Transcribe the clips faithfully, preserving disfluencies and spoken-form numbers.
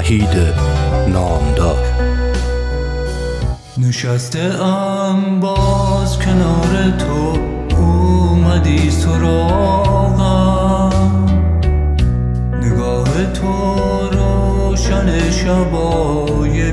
وحید نامدار. نشسته ام باز کنار تو، اومدی سراغم، نگاه تو روشن شبای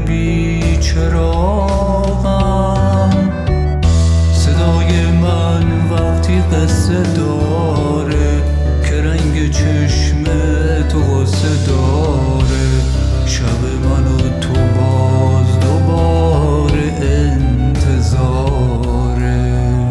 بیچراغم، صدای من وقتی قصه داره که رنگ چشم تو قصه داره، شب من و تو باز دوباره انتظاره،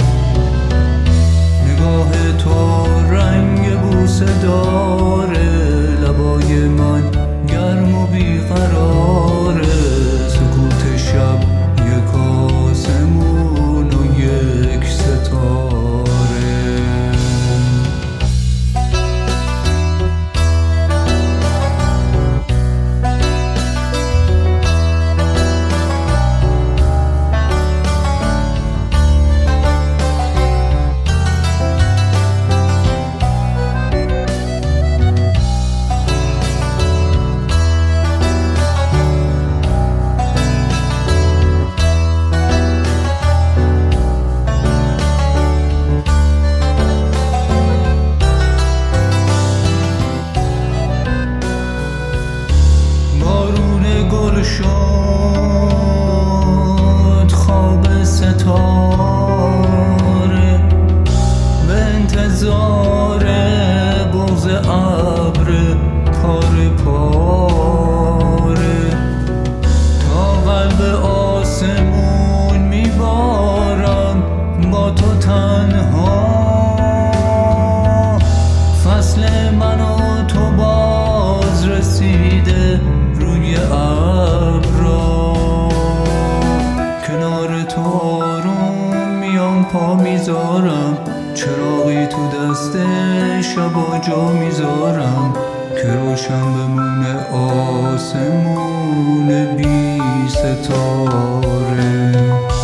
نگاه تو رنگ بوسه داره، لبای من گرم و بیقراره، سکوت شب یک آسمون و یک ستاره. شد خواب ستاره به انتظار بغض ابر پاره پاره، تا قلب آسمون میبارم با تو تنها، فصل من و تو باز رسیده روی ابرا، کنار تو آروم میام پا میذارم، چراغی تو دست شبا جا میذارم که روشن بمونه آسمون بی ستاره،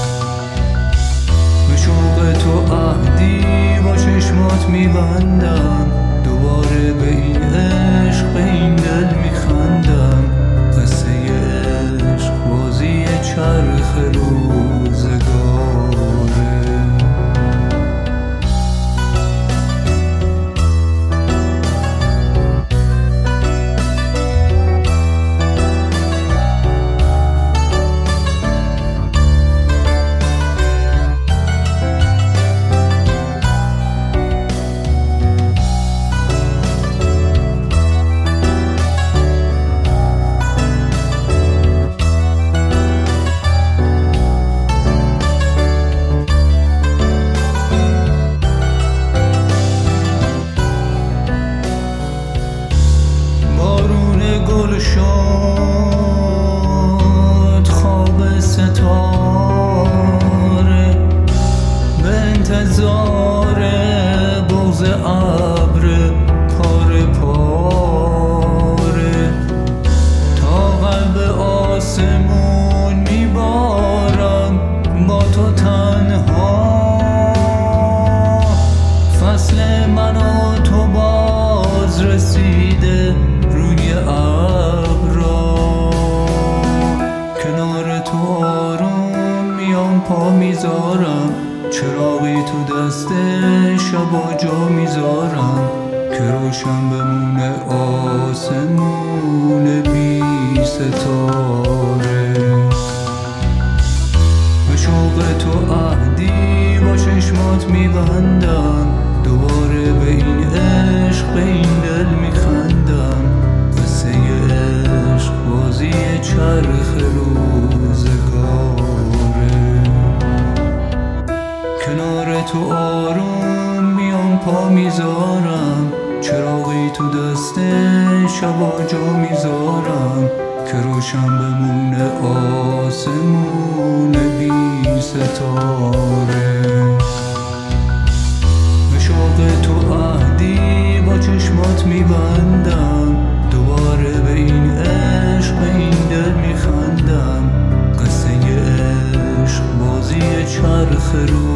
به شوق تو عهدی با چشمات میبندم، دوباره به این عشق به این دل میخندم، قصه عشق بازی چرخ روزگاره. شد خواب ستاره به انتظار بغض ابر پاره پاره، تا قلب آسمون میبارم با تو تنها، فصل من و تو باز رسیده روی ابرا، کنار تو آروم میام پا میذارم، چراغی تو دست شبا جا میذارم که روشن بمونه آسمون بی ستاره، به شوق تو عهدی با چشمات میبندم، دوباره به این عشق به این دل میخندم، قصه عشق بازی چرخ روزگاره، کنار تو آروم میام پا میذارم، چراغی تو دست شبا جا میذارم که روشن بمونه آسمون بی ستاره، به شوق تو عهدی با چشمات میبندم، دوباره به این عشق به این دل میخندم، قصه عشق بازی چرخ رو